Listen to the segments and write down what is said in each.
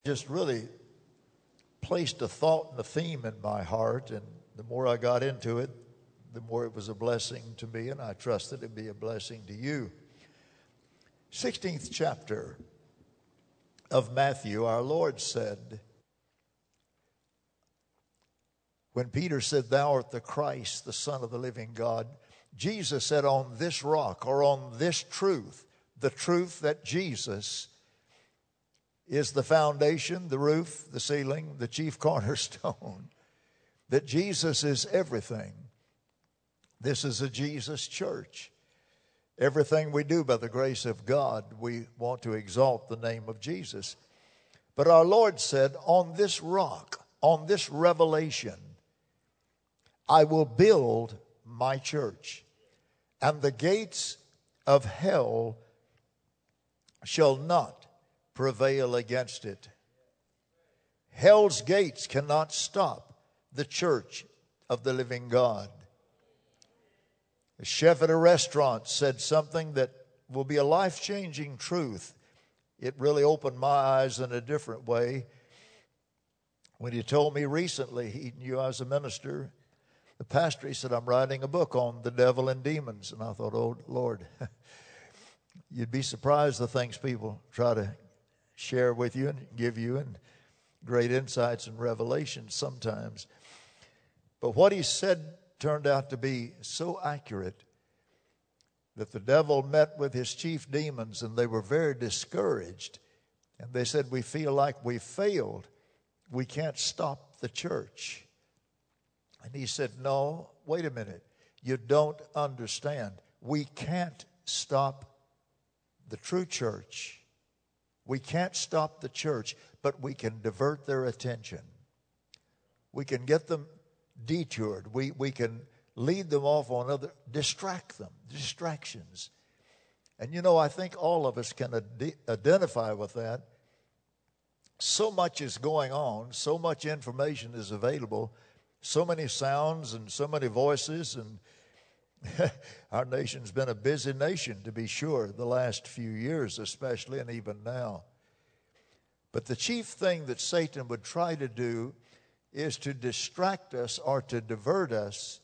Just really placed a thought and a theme in my heart, and the more I got into it, the more it was a blessing to me, and I trust that it'd be a blessing to you. 16th chapter of Matthew, our Lord said, when Peter said, "Thou art the Christ, the Son of the living God," Jesus said, on this rock, or on this truth, the truth that Jesus is the foundation, the roof, the ceiling, the chief cornerstone, that Jesus is everything. This is a Jesus church. Everything we do by the grace of God, we want to exalt the name of Jesus. But our Lord said, on this rock, on this revelation, I will build my church, and the gates of hell shall not prevail against it. Hell's gates cannot stop the church of the living God. A chef at a restaurant said something that will be a life-changing truth. It really opened my eyes in a different way. When he told me recently, he knew I was a minister, the pastor, he said, I'm writing a book on the devil and demons. And I thought, oh, Lord, you'd be surprised the things people try to share with you and give you, and great insights and revelations sometimes. But what he said turned out to be so accurate that the devil met with his chief demons, and they were very discouraged. And they said, we feel like we failed. We can't stop the church. And he said, no, wait a minute. You don't understand. We can't stop the true church. We can't stop the church, but we can divert their attention. We can get them detoured. We can lead them off on other, distractions. And you know, I think all of us can identify with that. So much is going on, so much information is available, so many sounds and so many voices, and our nation's been a busy nation, to be sure, the last few years especially, and even now. But the chief thing that Satan would try to do is to distract us or to divert us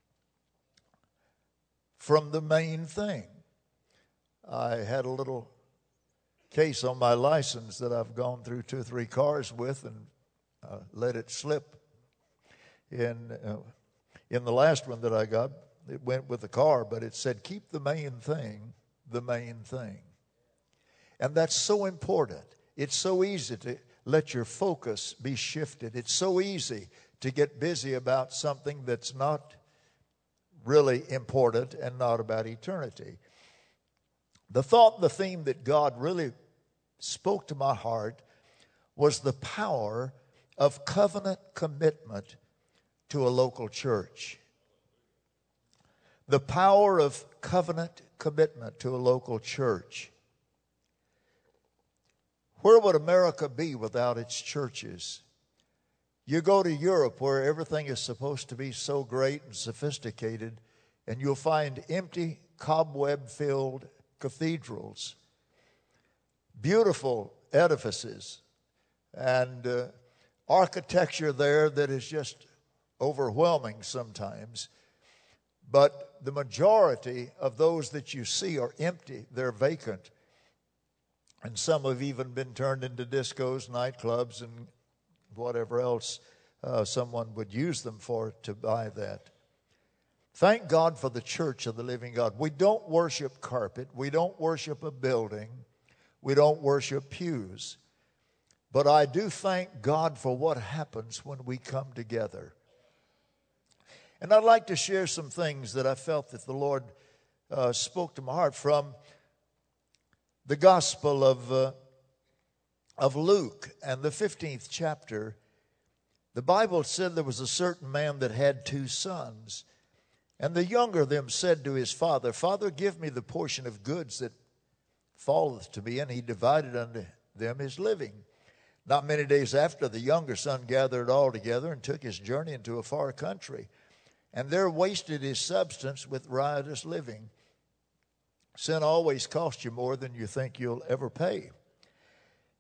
from the main thing. I had a little case on my license that I've gone through 2 or 3 cars with and let it slip. In the last one that I got, it went with the car, but it said, keep the main thing the main thing. And that's so important. It's so easy to let your focus be shifted. It's so easy to get busy about something that's not really important and not about eternity. The thought and the theme that God really spoke to my heart was the power of covenant commitment to a local church. The power of covenant commitment to a local church. Where would America be without its churches? You go to Europe where everything is supposed to be so great and sophisticated, and you'll find empty, cobweb-filled cathedrals, beautiful edifices, and architecture there that is just overwhelming sometimes. But the majority of those that you see are empty. They're vacant. And some have even been turned into discos, nightclubs, and whatever else someone would use them for to buy that. Thank God for the church of the living God. We don't worship carpet. We don't worship a building. We don't worship pews. But I do thank God for what happens when we come together. And I'd like to share some things that I felt that the Lord spoke to my heart from the Gospel of Luke and the 15th chapter. The Bible said there was a certain man that had 2 sons. And the younger of them said to his father, Father, give me the portion of goods that falleth to me. And he divided unto them his living. Not many days after, the younger son gathered all together and took his journey into a far country, and there wasted his substance with riotous living. Sin always costs you more than you think you'll ever pay.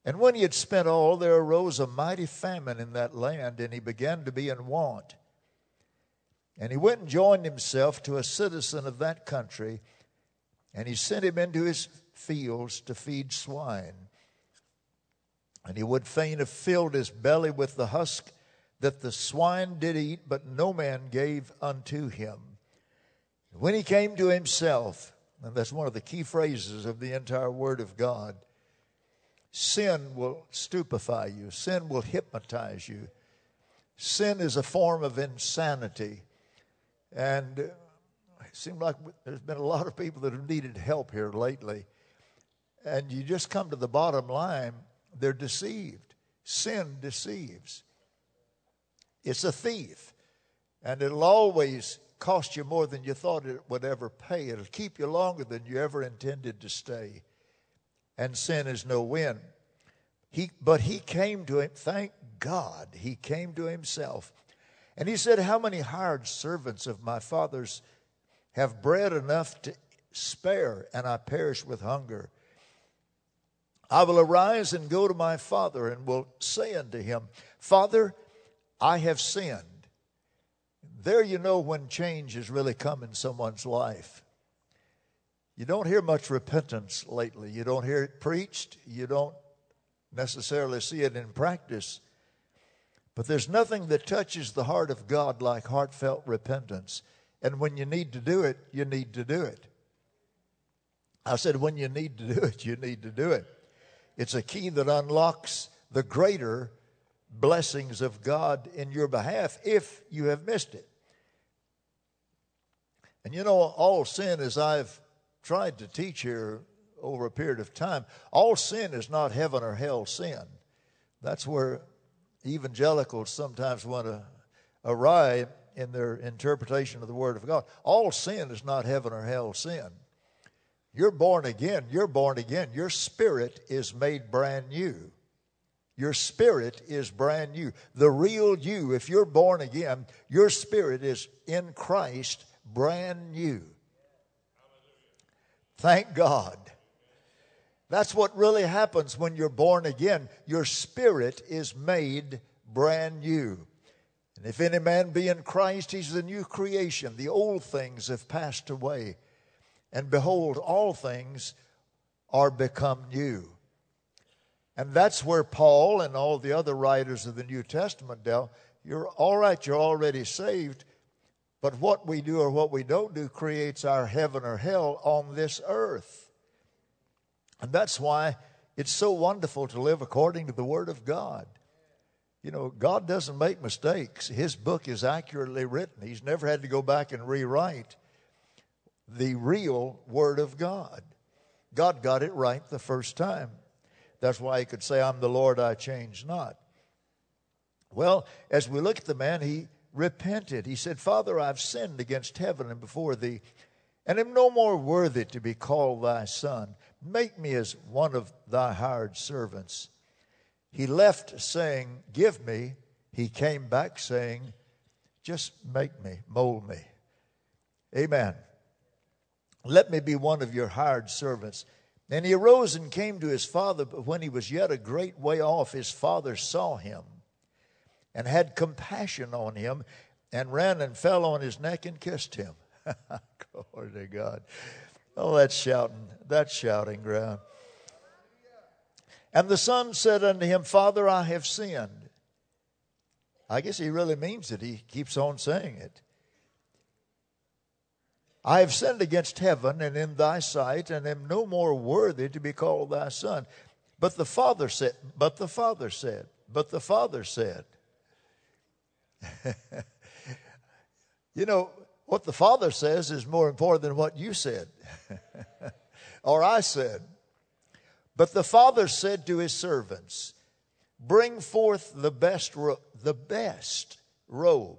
And when he had spent all, there arose a mighty famine in that land, and he began to be in want. And he went and joined himself to a citizen of that country, and he sent him into his fields to feed swine. And he would fain have filled his belly with the husk that the swine did eat, but no man gave unto him. When he came to himself, and that's one of the key phrases of the entire Word of God, sin will stupefy you. Sin will hypnotize you. Sin is a form of insanity. And it seems like there's been a lot of people that have needed help here lately. And you just come to the bottom line, they're deceived. Sin deceives. It's a thief. And it'll always cost you more than you thought it would ever pay. It'll keep you longer than you ever intended to stay. And sin is no win. But he came to him, thank God, he came to himself. And he said, how many hired servants of my father's have bread enough to spare, and I perish with hunger? I will arise and go to my father, and will say unto him, Father, I have sinned. There you know when change has really come in someone's life. You don't hear much repentance lately. You don't hear it preached. You don't necessarily see it in practice. But there's nothing that touches the heart of God like heartfelt repentance. And when you need to do it, you need to do it. I said when you need to do it, you need to do it. It's a key that unlocks the greater blessings of God in your behalf if you have missed it. And you know, all sin, as I've tried to teach here over a period of time, all sin is not heaven or hell sin. That's where evangelicals sometimes want to awry in their interpretation of the Word of God. All sin is not heaven or hell sin. You're born again. You're born again. Your spirit is made brand new. Your spirit is brand new. The real you, if you're born again, your spirit is in Christ brand new. Thank God. That's what really happens when you're born again. Your spirit is made brand new. And if any man be in Christ, he's the new creation. The old things have passed away. And behold, all things are become new. And that's where Paul and all the other writers of the New Testament dealt. You're all right, you're already saved. But what we do or what we don't do creates our heaven or hell on this earth. And that's why it's so wonderful to live according to the Word of God. You know, God doesn't make mistakes. His book is accurately written. He's never had to go back and rewrite the real Word of God. God got it right the first time. That's why he could say, I'm the Lord, I change not. Well, as we look at the man, he repented. He said, Father, I've sinned against heaven and before thee, and am no more worthy to be called thy son. Make me as one of thy hired servants. He left saying, give me. He came back saying, just make me, mold me. Amen. Let me be one of your hired servants. And he arose and came to his father, but when he was yet a great way off, his father saw him and had compassion on him and ran and fell on his neck and kissed him. Glory to God. Oh, that's shouting ground. And the son said unto him, Father, I have sinned. I guess he really means it. He keeps on saying it. I have sinned against heaven and in thy sight, and am no more worthy to be called thy son. But the father said. You know, what the Father says is more important than what you said or I said. But the Father said to his servants, bring forth the best robe.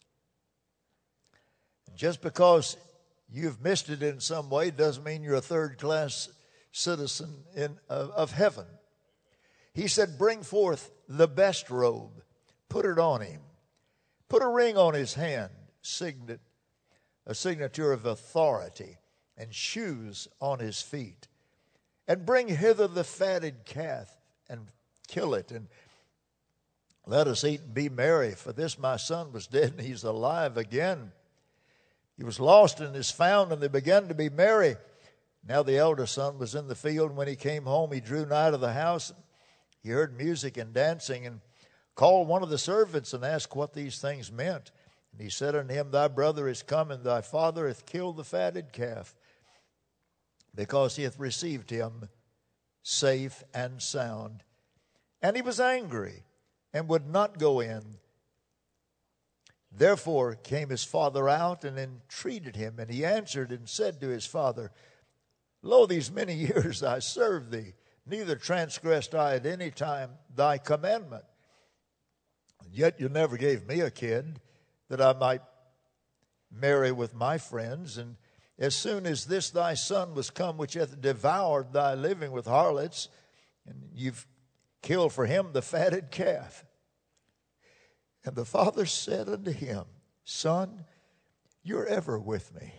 Just because you've missed it in some way doesn't mean you're a third-class citizen of heaven. He said, bring forth the best robe. Put it on him. Put a ring on his hand, a signature of authority, and shoes on his feet. And bring hither the fatted calf and kill it. And let us eat and be merry, for this my son was dead and he's alive again. He was lost and is found, and they began to be merry. Now the elder son was in the field, and when he came home, he drew nigh to the house. He heard music and dancing, and called one of the servants and asked what these things meant. And he said unto him, Thy brother is come, and thy father hath killed the fatted calf, because he hath received him safe and sound. And he was angry, and would not go in. Therefore came his father out and entreated him. And he answered and said to his father, Lo, these many years I served thee, neither transgressed I at any time thy commandment. And yet you never gave me a kid that I might marry with my friends. And as soon as this thy son was come, which hath devoured thy living with harlots, and you've killed for him the fatted calf. And the father said unto him, Son, you're ever with me,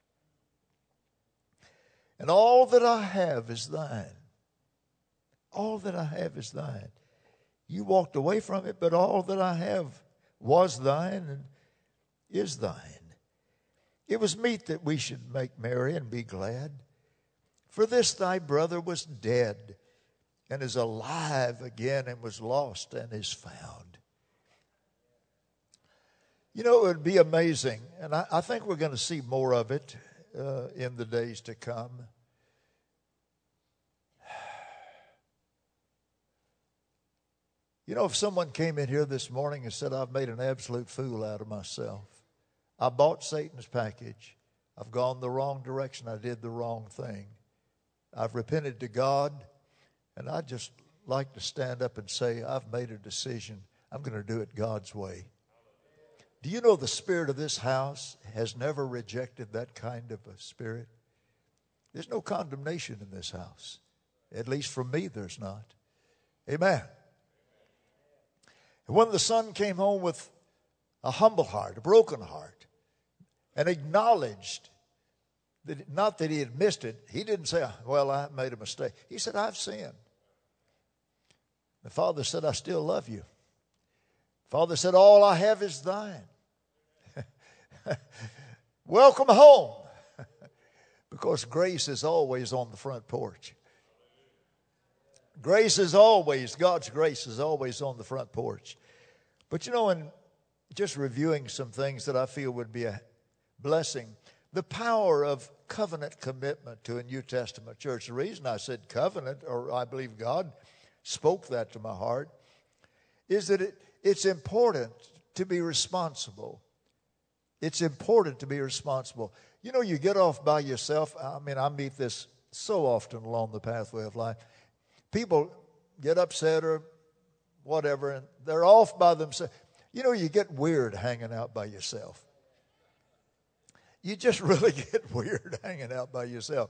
and all that I have is thine. All that I have is thine. You walked away from it, but all that I have was thine and is thine. It was meet that we should make merry and be glad. For this thy brother was dead, and is alive again, and was lost and is found. You know, it would be amazing, and I think we're going to see more of it in the days to come. You know, if someone came in here this morning and said, I've made an absolute fool out of myself. I bought Satan's package. I've gone the wrong direction. I did the wrong thing. I've repented to God, and I'd just like to stand up and say, I've made a decision. I'm going to do it God's way. Do you know the spirit of this house has never rejected that kind of a spirit? There's no condemnation in this house. At least from me, there's not. Amen. And when the son came home with a humble heart, a broken heart, and acknowledged that, not that he had missed it, he didn't say, well, I made a mistake. He said, I've sinned. The father said, I still love you. Father said, all I have is thine. Welcome home. Because grace is always on the front porch. Grace is always, God's grace is always on the front porch. But you know, in just reviewing some things that I feel would be a blessing, the power of covenant commitment to a New Testament church. The reason I said covenant, or I believe God spoke that to my heart, is that it's important to be responsible. It's important to be responsible. You know, you get off by yourself. I mean, I meet this so often along the pathway of life. People get upset or whatever, and they're off by themselves. You know, you get weird hanging out by yourself. You just really get weird hanging out by yourself.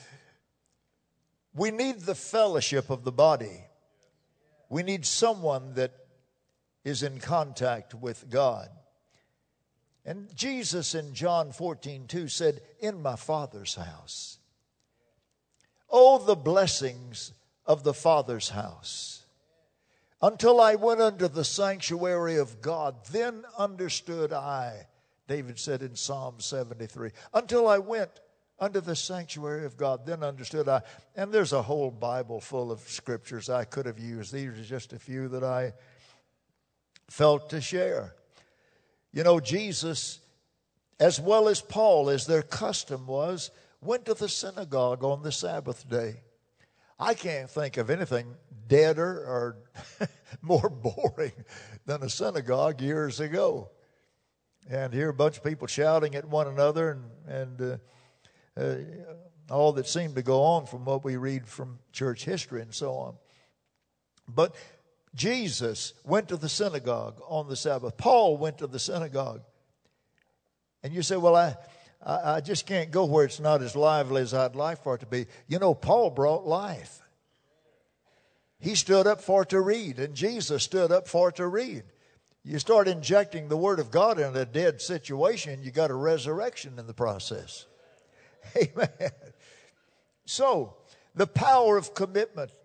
We need the fellowship of the body. We need someone that is in contact with God. And Jesus in John 14:2 said, in my Father's house. Oh, the blessings of the Father's house. Until I went unto the sanctuary of God, then understood I, David said in Psalm 73. Until I went unto the sanctuary of God, then understood I. And there's a whole Bible full of scriptures I could have used. These are just a few that I felt to share. You know, Jesus, as well as Paul, as their custom was, went to the synagogue on the Sabbath day. I can't think of anything deader or more boring than a synagogue years ago. And hear a bunch of people shouting at one another and all that seemed to go on from what we read from church history and so on. But Jesus went to the synagogue on the Sabbath. Paul went to the synagogue. And you say, well, I just can't go where it's not as lively as I'd like for it to be. You know, Paul brought life. He stood up for to read, and Jesus stood up for to read. You start injecting the Word of God in a dead situation, you got a resurrection in the process. Amen. So, the power of commitment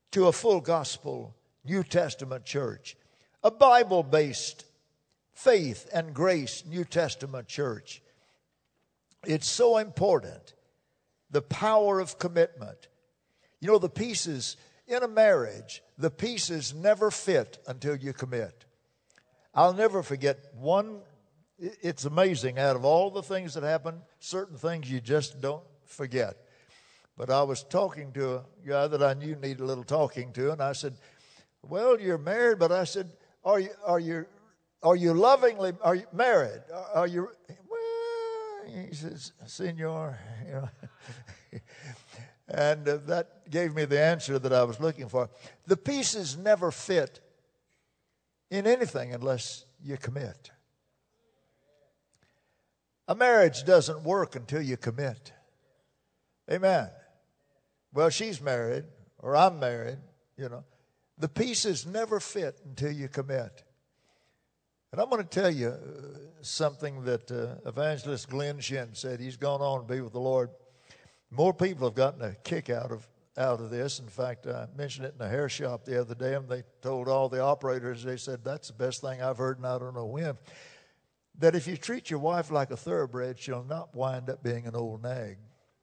to a full gospel New Testament church, a Bible-based faith and grace New Testament church. It's so important, the power of commitment. You know, the pieces in a marriage, the pieces never fit until you commit. I'll never forget one. It's amazing, out of all the things that happen, certain things you just don't forget. But I was talking to a guy that I knew needed a little talking to, and I said, well, you're married, but I said, are you lovingly, are you married? Are you, well, he says, Senor, you know. And that gave me the answer that I was looking for. The pieces never fit in anything unless you commit. A marriage doesn't work until you commit. Amen. Well, she's married, or I'm married, you know. The pieces never fit until you commit. And I'm going to tell you something that Evangelist Glenn Shin said. He's gone on to be with the Lord. More people have gotten a kick out of this. In fact, I mentioned it in a hair shop the other day, and they told all the operators, they said, that's the best thing I've heard, and I don't know when, that if you treat your wife like a thoroughbred, she'll not wind up being an old nag.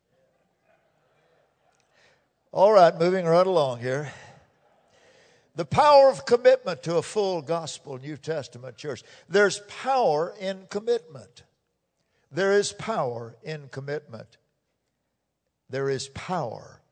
All right, moving right along here. The power of commitment to a full gospel New Testament church. There's power in commitment. There is power in commitment. There is power,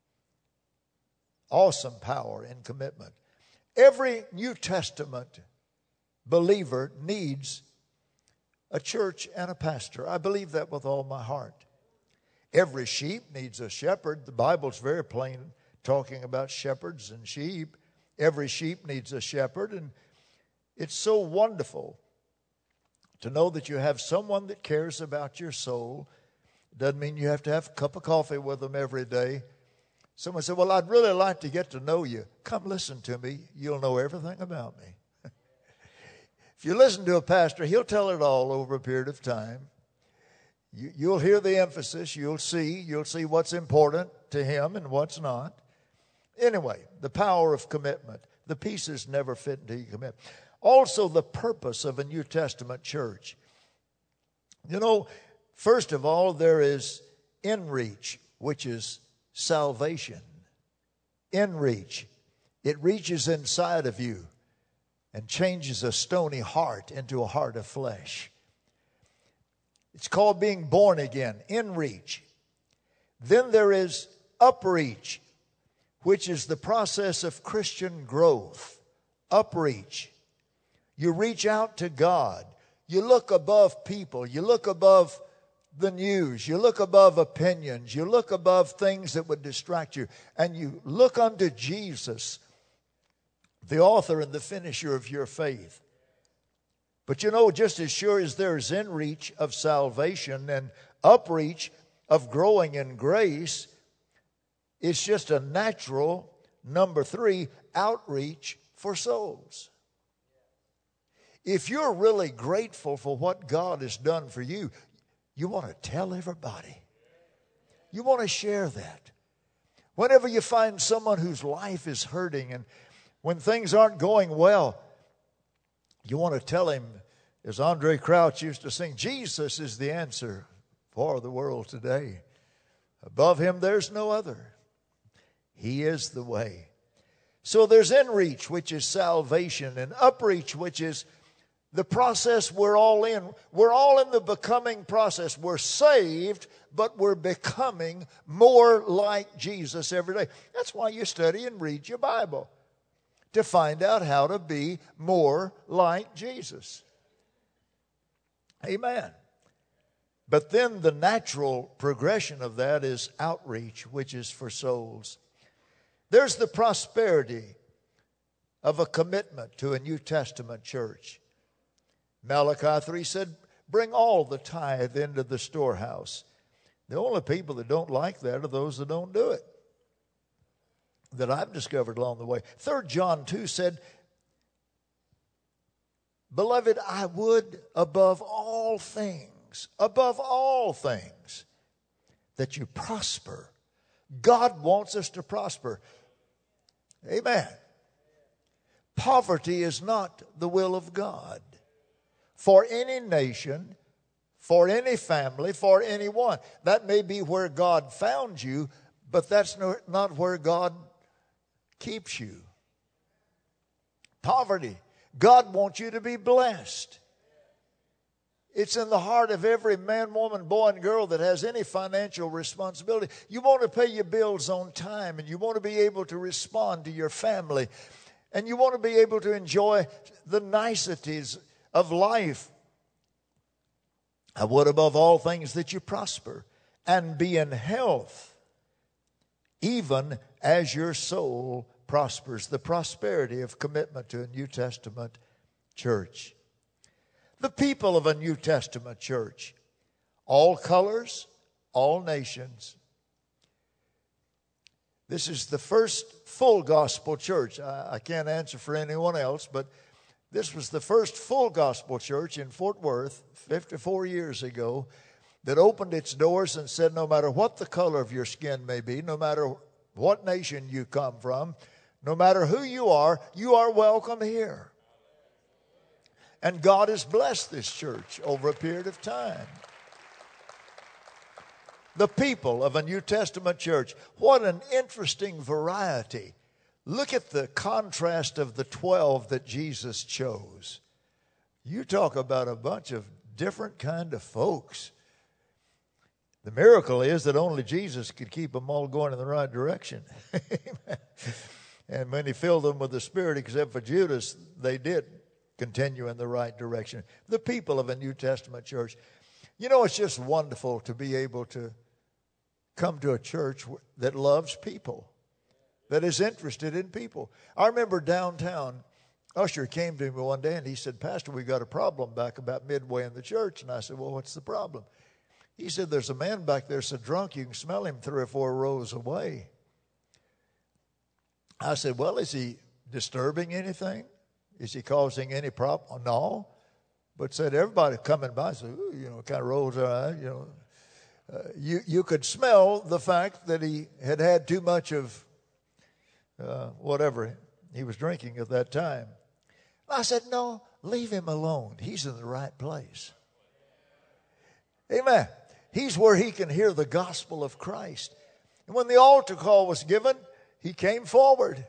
awesome power in commitment. Every New Testament believer needs a church and a pastor. I believe that with all my heart. Every sheep needs a shepherd. The Bible's very plain talking about shepherds and sheep. Every sheep needs a shepherd, and it's so wonderful to know that you have someone that cares about your soul. Doesn't mean you have to have a cup of coffee with them every day. Someone said, well, I'd really like to get to know you. Come listen to me. You'll know everything about me. If you listen to a pastor, he'll tell it all over a period of time. You'll hear the emphasis. You'll see what's important to him and what's not. Anyway, the power of commitment. The pieces never fit until you commit. Also, the purpose of a New Testament church. You know, first of all, there is in reach, which is salvation. In reach. It reaches inside of you and changes a stony heart into a heart of flesh. It's called being born again, in reach. Then there is upreach, which is the process of Christian growth. Upreach. You reach out to God. You look above people. You look above the news. You look above opinions. You look above things that would distract you. And you look unto Jesus, the author and the finisher of your faith. But you know, just as sure as there's in reach of salvation and upreach of growing in grace, it's just a natural, number 3, outreach for souls. If you're really grateful for what God has done for you, you want to tell everybody. You want to share that. Whenever you find someone whose life is hurting and when things aren't going well, you want to tell him, as Andre Crouch used to sing, Jesus is the answer for the world today. Above him, there's no other. He is the way. So there's in reach, which is salvation, and upreach, which is the process we're all in. We're all in the becoming process. We're saved, but we're becoming more like Jesus every day. That's why you study and read your Bible, to find out how to be more like Jesus. Amen. But then the natural progression of that is outreach, which is for souls. There's the prosperity of a commitment to a New Testament church. Malachi 3 said, bring all the tithe into the storehouse. The only people that don't like that are those that don't do it, that I've discovered along the way. 3 John 2 said, beloved, I would above all things, that you prosper. God wants us to prosper. Amen. Poverty is not the will of God for any nation, for any family, for anyone. That may be where God found you, but that's not where God keeps you. Poverty. God wants you to be blessed. It's in the heart of every man, woman, boy, and girl that has any financial responsibility. You want to pay your bills on time, and you want to be able to respond to your family, and you want to be able to enjoy the niceties of life. I would above all things that you prosper and be in health, even as your soul prospers. The prosperity of commitment to a New Testament church. The people of a New Testament church, all colors, all nations. This is the first full gospel church. I can't answer for anyone else, but this was the first full gospel church in Fort Worth 54 years ago that opened its doors and said, no matter what the color of your skin may be, no matter what nation you come from, no matter who you are welcome here. And God has blessed this church over a period of time. The people of a New Testament church. What an interesting variety. Look at the contrast of the 12 that Jesus chose. You talk about a bunch of different kind of folks. The miracle is that only Jesus could keep them all going in the right direction. And when he filled them with the Spirit, except for Judas, they did continue in the right direction. The people of a New Testament church. You know, it's just wonderful to be able to come to a church that loves people, that is interested in people. I remember downtown, Usher came to me one day and he said, Pastor, we got a problem back about midway in the church. And I said, well, what's the problem? He said, there's a man back there so drunk you can smell him 3 or 4 rows away. I said, well, is he disturbing anything? Is he causing any problem? No. But said everybody coming by said, ooh, you know, kind of rolls their eyes, you know. You could smell the fact that he had too much of whatever he was drinking at that time. I said, no, leave him alone. He's in the right place. Amen. He's where he can hear the gospel of Christ. And when the altar call was given, he came forward.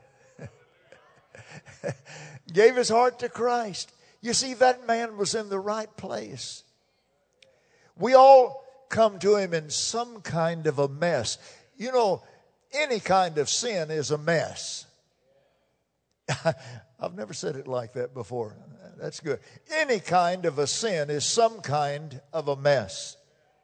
Gave his heart to Christ. You see, that man was in the right place. We all come to him in some kind of a mess. You know, any kind of sin is a mess. I've never said it like that before. That's good. Any kind of a sin is some kind of a mess.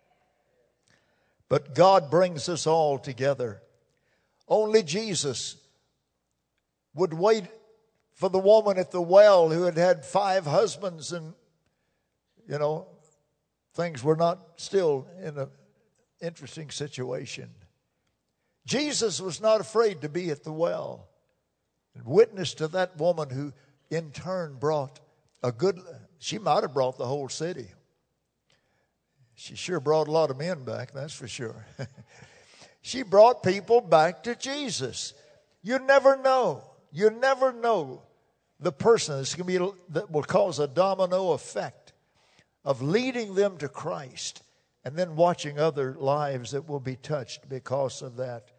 But God brings us all together. Only Jesus would wait for the woman at the well who had had 5 husbands and, you know, things were not still in an interesting situation. Jesus was not afraid to be at the well and witness to that woman who in turn brought she might have brought the whole city. She sure brought a lot of men back, that's for sure. She brought people back to Jesus. You never know. You never know the person that will cause a domino effect of leading them to Christ and then watching other lives that will be touched because of that.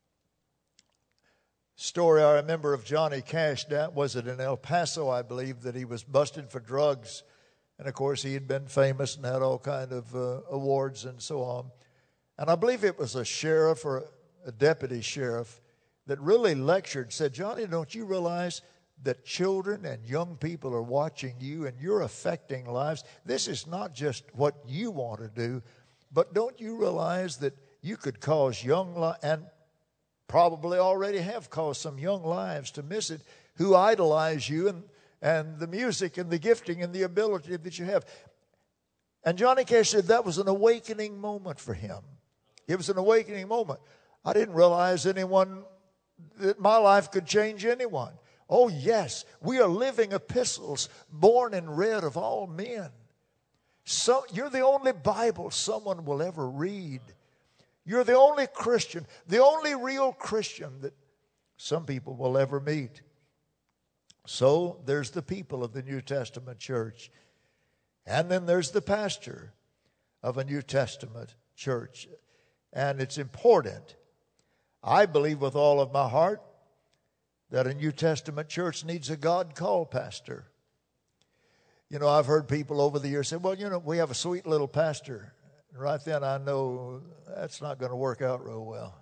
Story I remember of Johnny Cash, was it in El Paso, I believe, that he was busted for drugs. And of course he had been famous and had all kind of awards and so on. And I believe it was a sheriff or a deputy sheriff that really lectured, said, Johnny, don't you realize that children and young people are watching you and you're affecting lives? This is not just what you want to do, but don't you realize that you could cause and probably already have caused some young lives to miss it, who idolize you and the music and the gifting and the ability that you have. And Johnny Cash said that was an awakening moment for him. It was an awakening moment. I didn't realize that my life could change anyone. Oh, yes, we are living epistles born and read of all men. So you're the only Bible someone will ever read. You're the only Christian, the only real Christian that some people will ever meet. So there's the people of the New Testament church. And then there's the pastor of a New Testament church. And it's important. I believe with all of my heart that a New Testament church needs a God-called pastor. You know, I've heard people over the years say, well, you know, we have a sweet little pastor. And right then I know that's not going to work out real well.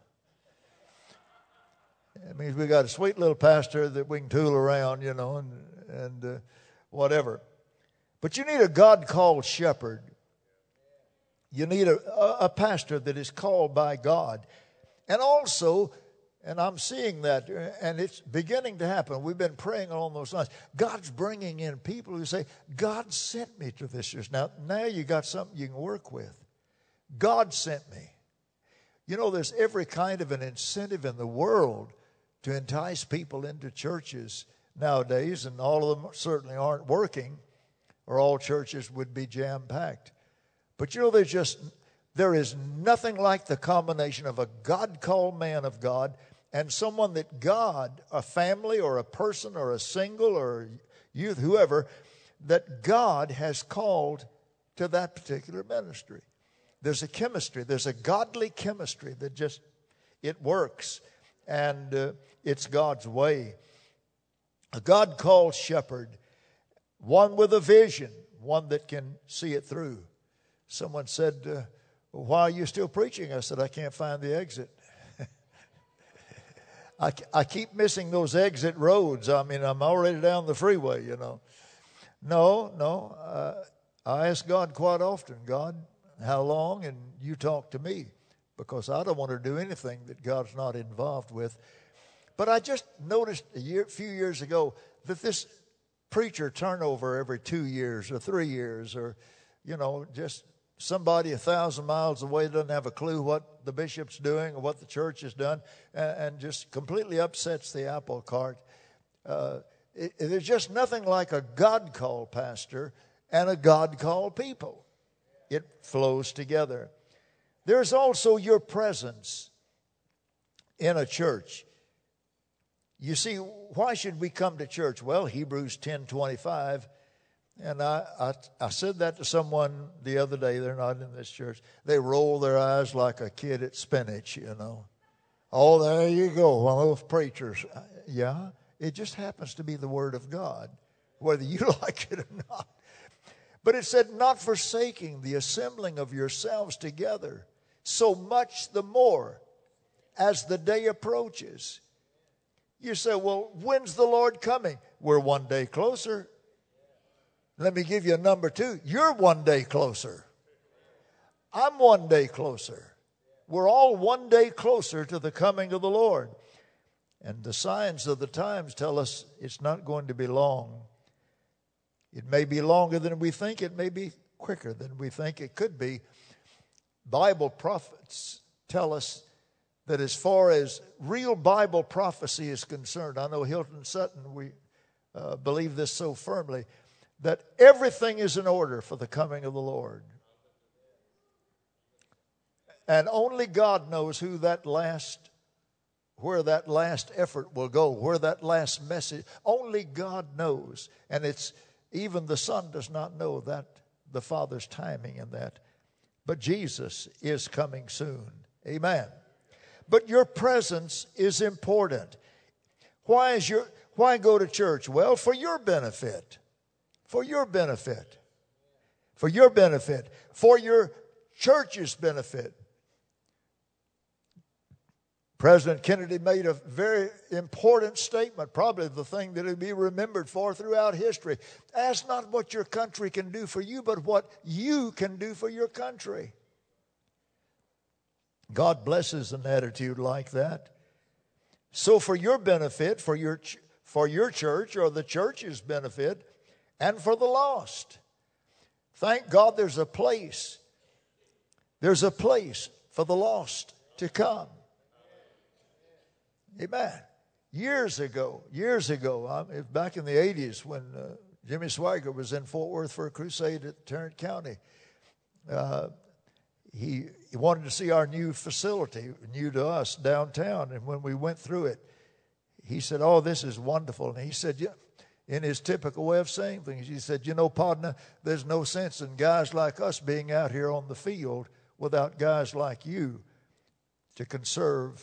It means we got a sweet little pastor that we can tool around, you know, and whatever. But you need a God-called shepherd. You need a pastor that is called by God. And also, and I'm seeing that, and it's beginning to happen. We've been praying along those lines. God's bringing in people who say, God sent me to this church. Now you got something you can work with. God sent me. You know, there's every kind of an incentive in the world to entice people into churches nowadays, and all of them certainly aren't working, or all churches would be jam-packed. But you know, there is nothing like the combination of a God-called man of God and someone that God, a family or a person or a single or youth, whoever, that God has called to that particular ministry. There's a chemistry, there's a godly chemistry that just, it works. And it's God's way. A God-called shepherd, one with a vision, one that can see it through. Someone said, why are you still preaching? I said, I can't find the exit. I keep missing those exit roads. I mean, I'm already down the freeway, you know. No. I ask God quite often, God, how long? And you talk to me, because I don't want to do anything that God's not involved with. But I just noticed a few years ago that this preacher turnover every 2 years or 3 years, or, you know, just somebody 1,000 miles away doesn't have a clue what the bishop's doing or what the church has done, and just completely upsets the apple cart. There's just nothing like a God-called pastor and a God-called people. It flows together. There's also your presence in a church. You see, why should we come to church? Well, Hebrews 10:25, and I said that to someone the other day. They're not in this church. They roll their eyes like a kid at spinach, you know. Oh, there you go, one of those preachers. Yeah, it just happens to be the Word of God, whether you like it or not. But it said, not forsaking the assembling of yourselves together, so much the more as the day approaches. You say, well, when's the Lord coming? We're one day closer. Let me give you a number 2. You're one day closer. I'm one day closer. We're all one day closer to the coming of the Lord. And the signs of the times tell us it's not going to be long. It may be longer than we think. It may be quicker than we think it could be. Bible prophets tell us that as far as real Bible prophecy is concerned, I know Hilton Sutton, we believe this so firmly, that everything is in order for the coming of the Lord. And only God knows where that last effort will go, where that last message, only God knows. And it's even the Son does not know that, the Father's timing in that. But Jesus is coming soon. Amen. But your presence is important. Why go to church? Well, for your benefit. For your benefit. For your benefit. For your church's benefit. President Kennedy made a very important statement, probably the thing that will be remembered for throughout history. Ask not what your country can do for you, but what you can do for your country. God blesses an attitude like that. So for your benefit, for your church or the church's benefit, and for the lost. Thank God there's a place. There's a place for the lost to come. Amen. Years ago, back in the 80s when Jimmy Swaggart was in Fort Worth for a crusade at Tarrant County, he wanted to see our new facility, new to us, downtown. And when we went through it, he said, oh, this is wonderful. And he said, yeah, in his typical way of saying things, he said, you know, partner, there's no sense in guys like us being out here on the field without guys like you to conserve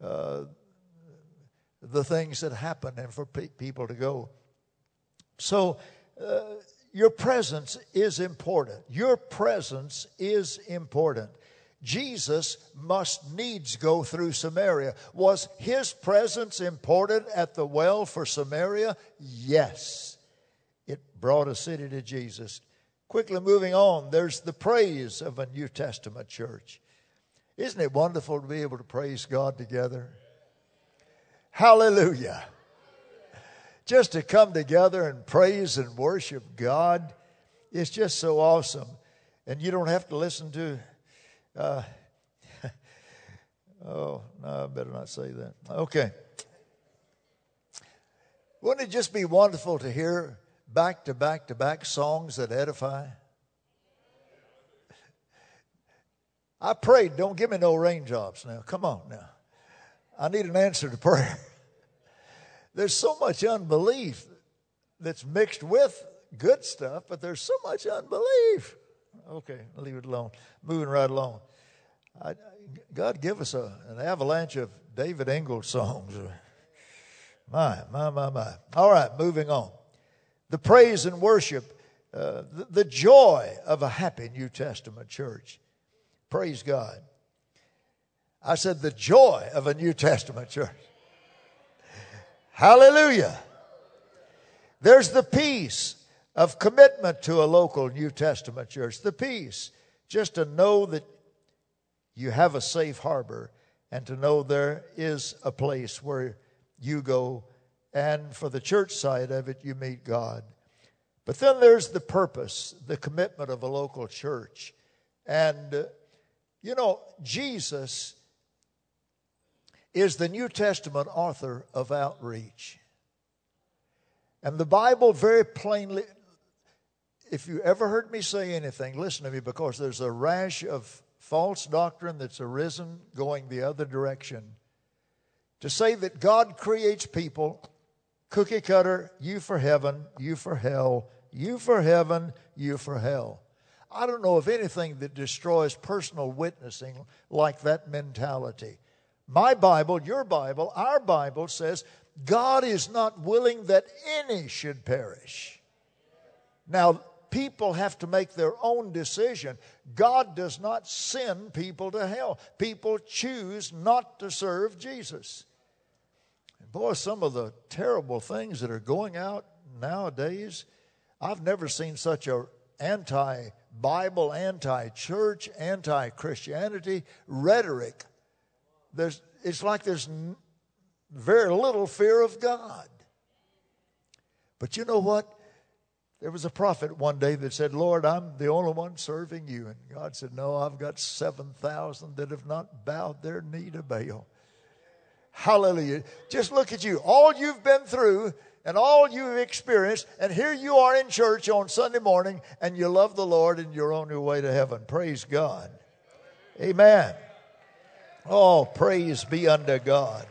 the things that happen and for people to go. So your presence is important. Your presence is important. Jesus must needs go through Samaria. Was his presence important at the well for Samaria? Yes. It brought a city to Jesus. Quickly moving on, there's the praise of a New Testament church. Isn't it wonderful to be able to praise God together? Hallelujah. Just to come together and praise and worship God, it's just so awesome. And you don't have to listen to, oh, no, I better not say that. Okay. Wouldn't it just be wonderful to hear back to back to back songs that edify? I prayed, don't give me no raindrops now. Come on now. I need an answer to prayer. There's so much unbelief that's mixed with good stuff, but there's so much unbelief. Okay, I'll leave it alone. Moving right along. God give us an avalanche of David Ingalls songs. My. All right, moving on. The praise and worship, the joy of a happy New Testament church. Praise God. I said the joy of a New Testament church. Hallelujah. There's the peace of commitment to a local New Testament church. The peace just to know that you have a safe harbor and to know there is a place where you go, and for the church side of it, you meet God. But then there's the purpose, the commitment of a local church. And, you know, Jesus is the New Testament author of outreach. And the Bible very plainly, if you ever heard me say anything, listen to me, because there's a rash of false doctrine that's arisen going the other direction. To say that God creates people, cookie cutter, you for heaven, you for hell, you for heaven, you for hell. I don't know of anything that destroys personal witnessing like that mentality. My Bible, your Bible, our Bible says God is not willing that any should perish. Now, people have to make their own decision. God does not send people to hell. People choose not to serve Jesus. And boy, some of the terrible things that are going out nowadays, I've never seen such a anti-Bible, anti-church, anti-Christianity rhetoric. It's like there's very little fear of God. But you know what? There was a prophet one day that said, Lord, I'm the only one serving you. And God said, no, I've got 7,000 that have not bowed their knee to Baal. Hallelujah. Just look at you. All you've been through and all you've experienced, and here you are in church on Sunday morning, and you love the Lord and you're on your way to heaven. Praise God. Amen. Oh, praise be unto God.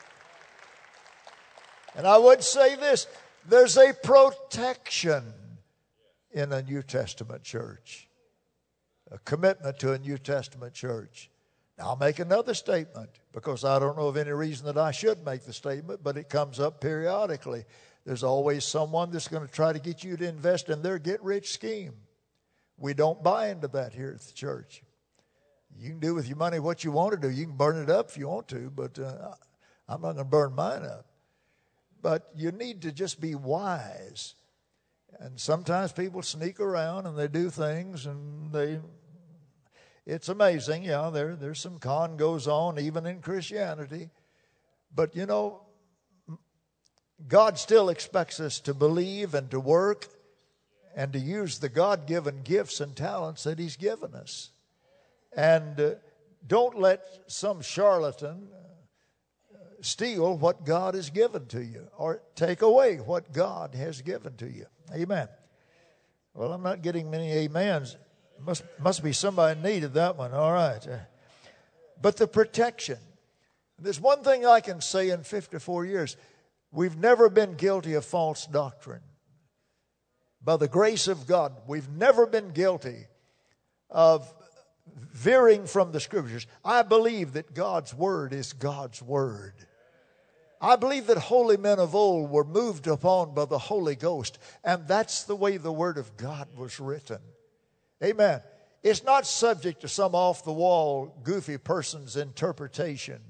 And I would say this, there's a protection in a New Testament church, a commitment to a New Testament church. Now, I'll make another statement because I don't know of any reason that I should make the statement, but it comes up periodically. There's always someone that's going to try to get you to invest in their get-rich scheme. We don't buy into that here at the church. You can do with your money what you want to do. You can burn it up if you want to, but I'm not going to burn mine up. But you need to just be wise. And sometimes people sneak around and they do things and it's amazing. Yeah, there's some con goes on even in Christianity. But you know, God still expects us to believe and to work and to use the God-given gifts and talents that He's given us. And don't let some charlatan steal what God has given to you or take away what God has given to you. Amen. Well, I'm not getting many amens. Must be somebody needed that one. All right. But the protection. There's one thing I can say in 54 years. We've never been guilty of false doctrine. By the grace of God, we've never been guilty of veering from the Scriptures. I believe that God's Word is God's Word. I believe that holy men of old were moved upon by the Holy Ghost, and that's the way the Word of God was written. Amen. It's not subject to some off-the-wall, goofy person's interpretation.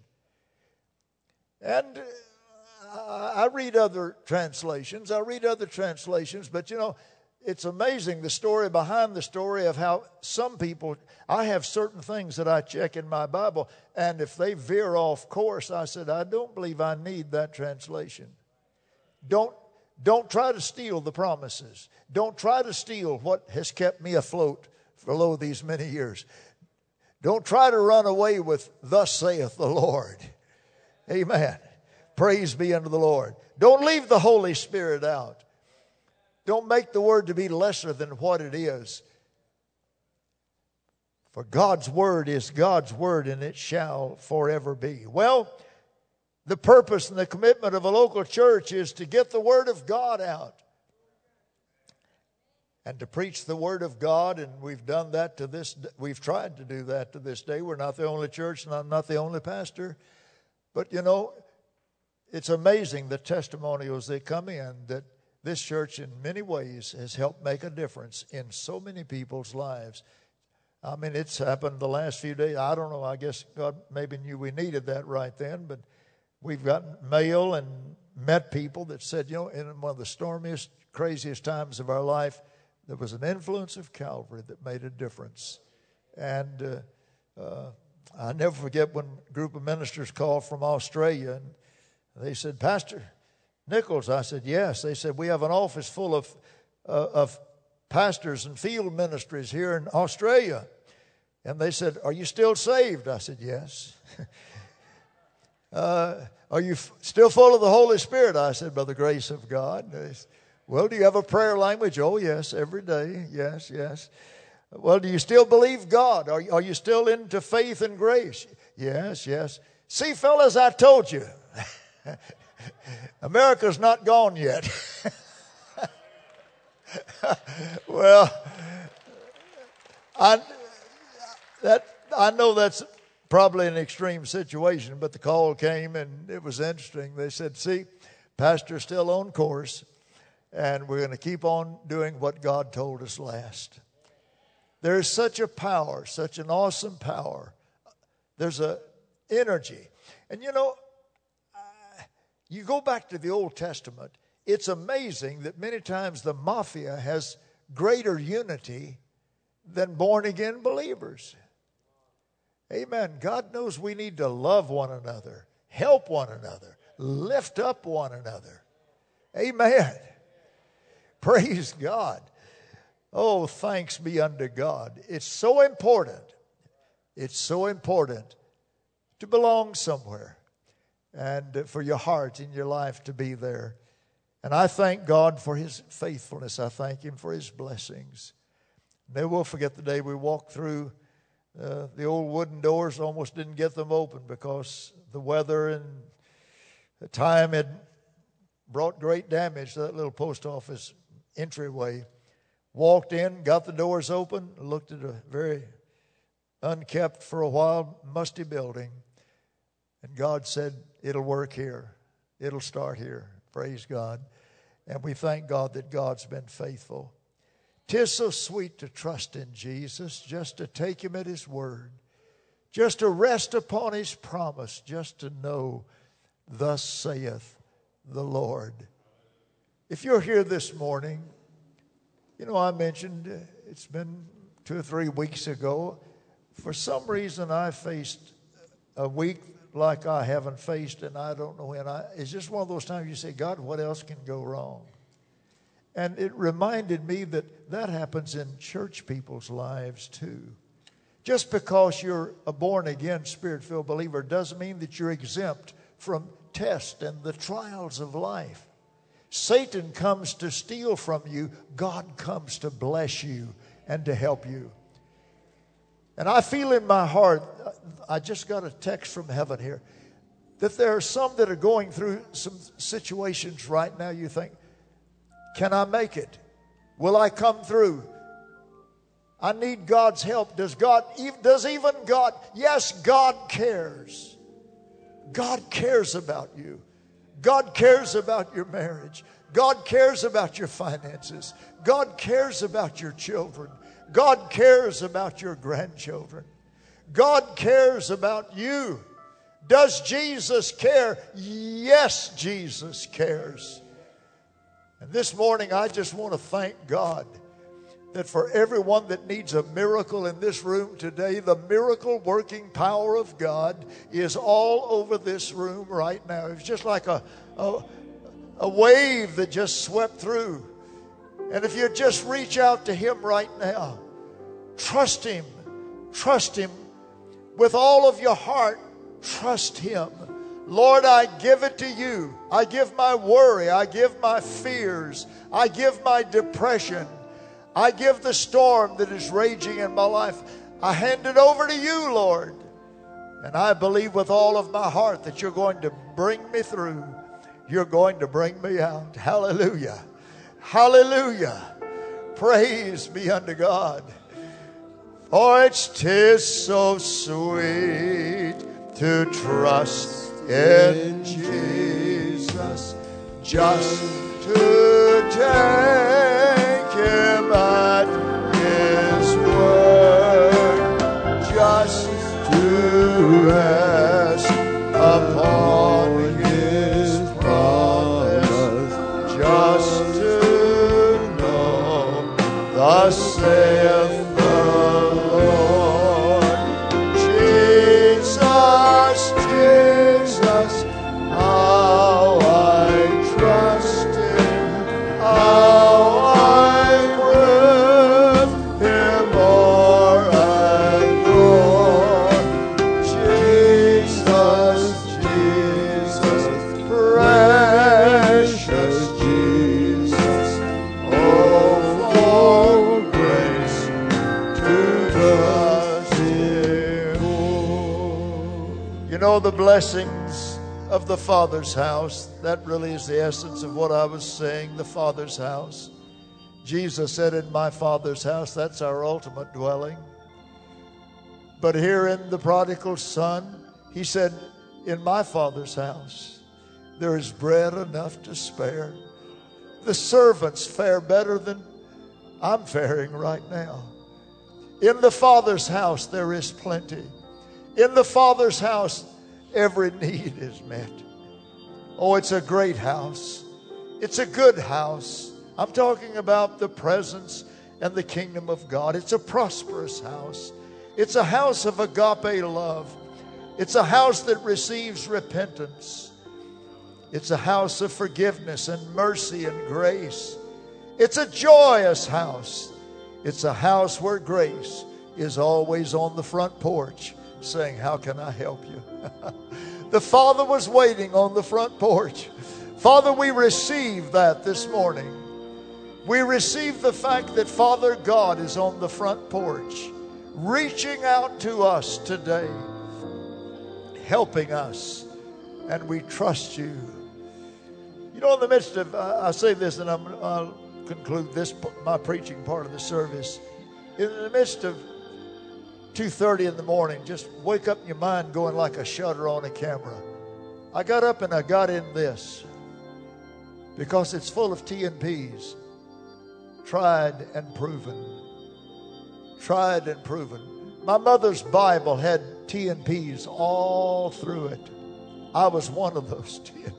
And I read other translations. But it's amazing the story behind the story of how some people, I have certain things that I check in my Bible, and if they veer off course, I said, I don't believe I need that translation. Don't try to steal the promises. Don't try to steal what has kept me afloat for these many years. Don't try to run away with, thus saith the Lord. Amen. Praise be unto the Lord. Don't leave the Holy Spirit out. Don't make the Word to be lesser than what it is. For God's Word is God's Word, and it shall forever be. Well, the purpose and the commitment of a local church is to get the Word of God out and to preach the Word of God, and we've done that to this. We've tried to do that to this day. We're not the only church, and I'm not the only pastor. But it's amazing the testimonials that come in that this church in many ways has helped make a difference in so many people's lives. I mean, it's happened the last few days. I don't know. I guess God maybe knew we needed that right then. But we've gotten mail and met people that said, in one of the stormiest, craziest times of our life, there was an influence of Calvary that made a difference. And I never forget when a group of ministers called from Australia, and they said, Pastor Nichols. I said, yes. They said, we have an office full of pastors and field ministries here in Australia. And they said, are you still saved? I said, yes. Are you still full of the Holy Spirit? I said, by the grace of God. They said, well, do you have a prayer language? Oh, yes, every day. Yes. Well, do you still believe God? Are you still into faith and grace? Yes. See, fellas, I told you. America's not gone yet. Well, I know that's probably an extreme situation, but the call came and it was interesting. They said, see, Pastor's still on course, and we're going to keep on doing what God told us last. There's such a power, such an awesome power. There's an energy. And you go back to the Old Testament, it's amazing that many times the mafia has greater unity than born-again believers. Amen. God knows we need to love one another, help one another, lift up one another. Amen. Praise God. Oh, thanks be unto God. It's so important. It's so important to belong somewhere and for your heart and your life to be there. And I thank God for His faithfulness. I thank Him for His blessings. Never will forget the day we walked through the old wooden doors, almost didn't get them open because the weather and the time had brought great damage to that little post office entryway. Walked in, got the doors open, looked at a very unkept for a while, musty building. And God said, it'll work here. It'll start here. Praise God. And we thank God that God's been faithful. 'Tis so sweet to trust in Jesus, just to take Him at His word, just to rest upon His promise, just to know, thus saith the Lord. If you're here this morning, I mentioned it's been 2 or 3 weeks ago. For some reason, I faced a week like I haven't faced, and I don't know when. It's just one of those times you say, God, what else can go wrong? And it reminded me that happens in church people's lives too. Just because you're a born-again, Spirit-filled believer doesn't mean that you're exempt from tests and the trials of life. Satan comes to steal from you. God comes to bless you and to help you. And I feel in my heart, I just got a text from heaven here. that there are some that are going through some situations right now. You think, can I make it? Will I come through? I need God's help. Does even God? Yes, God cares. God cares about you. God cares about your marriage. God cares about your finances. God cares about your children. God cares about your grandchildren. God cares about you. Does Jesus care? Yes, Jesus cares. And this morning, I just want to thank God that for everyone that needs a miracle in this room today, the miracle working power of God is all over this room right now. It's just like a wave that just swept through. And if you just reach out to Him right now, trust Him with all of your heart. Trust Him. Lord, I give it to you. I give my worry. I give my fears. I give my depression. I give the storm that is raging in my life. I hand it over to you, Lord. And I believe with all of my heart that you're going to bring me through. You're going to bring me out. Hallelujah. Hallelujah. Praise be unto God. For it's 'tis so sweet to trust in Jesus, just to take Him at His word, just to rest upon His promise, just to know thus saith the Lord. Jesus, how I trust Him, how I prove Him more and more. Jesus, precious Jesus, oh, for grace to trust Him. You know, the blessings of the Father's house, that really is the essence of what I was saying, the Father's house. Jesus said, in my Father's house, that's our ultimate dwelling. But here in the prodigal son, He said, in my Father's house, there is bread enough to spare. The servants fare better than I'm faring right now. In the Father's house, there is plenty. In the Father's house, every need is met. Oh, it's a great house. It's a good house. I'm talking about the presence and the kingdom of God. It's a prosperous house. It's a house of agape love. It's a house that receives repentance. It's a house of forgiveness and mercy and grace. It's a joyous house. It's a house where grace is always on the front porch saying, how can I help you? The Father was waiting on the front porch. Father, we receive that this morning. We receive the fact that Father God is on the front porch, reaching out to us today, helping us, and we trust you. You know, in the midst of, I say this and I'll conclude this, my preaching part of the service. In the midst of 2:30 in the morning, just wake up in your mind going like a shutter on a camera. I got up and I got in this because it's full of T&Ps. Tried and proven. Tried and proven. My mother's Bible had T&Ps all through it. I was one of those T&Ps.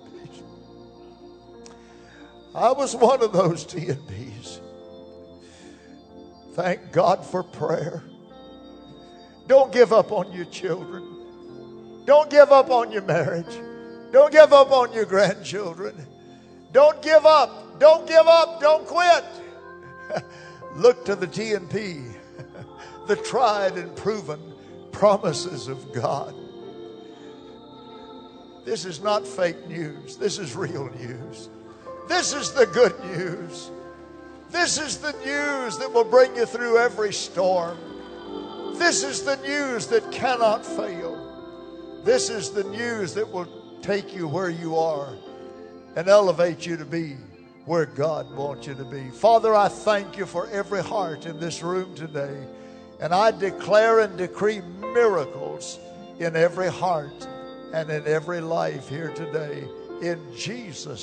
I was one of those T&Ps. Thank God for prayer. Don't give up on your children. Don't give up on your marriage. Don't give up on your grandchildren. Don't give up. Don't give up. Don't quit. Look to the T&P, the tried and proven promises of God. This is not fake news. This is real news. This is the good news. This is the news that will bring you through every storm. This is the news that cannot fail. This is the news that will take you where you are and elevate you to be where God wants you to be. Father, I thank you for every heart in this room today. And I declare and decree miracles in every heart and in every life here today. In Jesus'